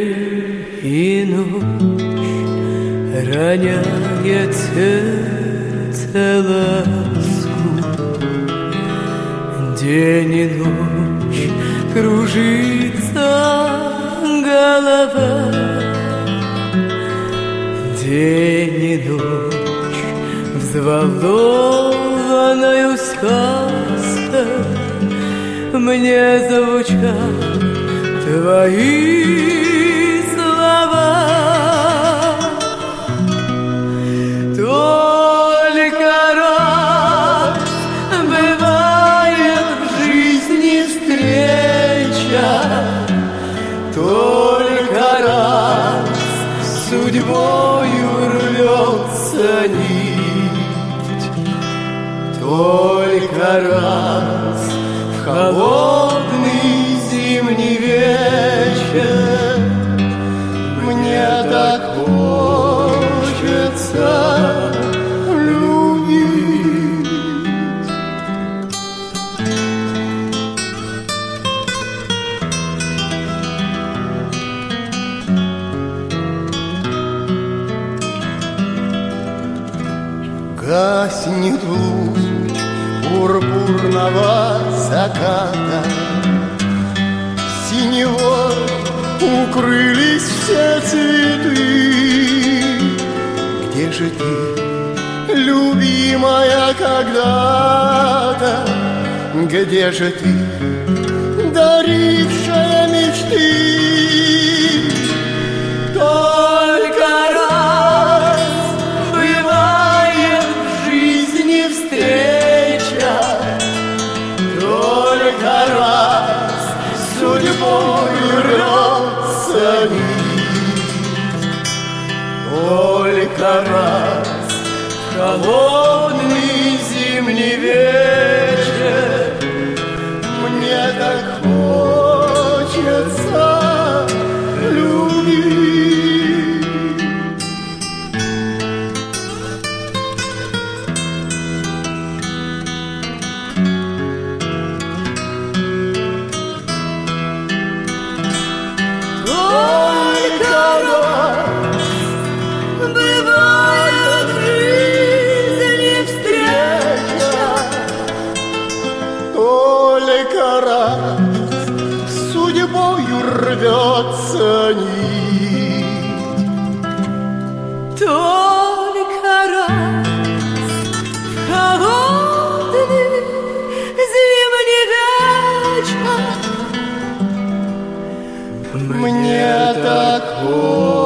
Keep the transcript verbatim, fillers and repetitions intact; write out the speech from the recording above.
и ночь роняет сердце ласку. День и ночь кружится голова. День и ночь взволнованною сказка мне звучат твои слова. Только раз бывает в жизни встреча, только раз судьбою рвется нить, только раз в холодный зимний вечер мне так хочется любить. Гаснет луч пурпурного заката, синевой укрылись все цветы. Где же ты, любимая, когда-то? Где же ты, дарившая мечты? Только раз бывает в жизни встреча, только раз судьбой рвется нить, только раз в холодный зимний вечер мне так хочется любить. Только раз бывает в жизни встреча, только раз судьбою рвется нить, только раз в холодный зимний вечер мне так хочется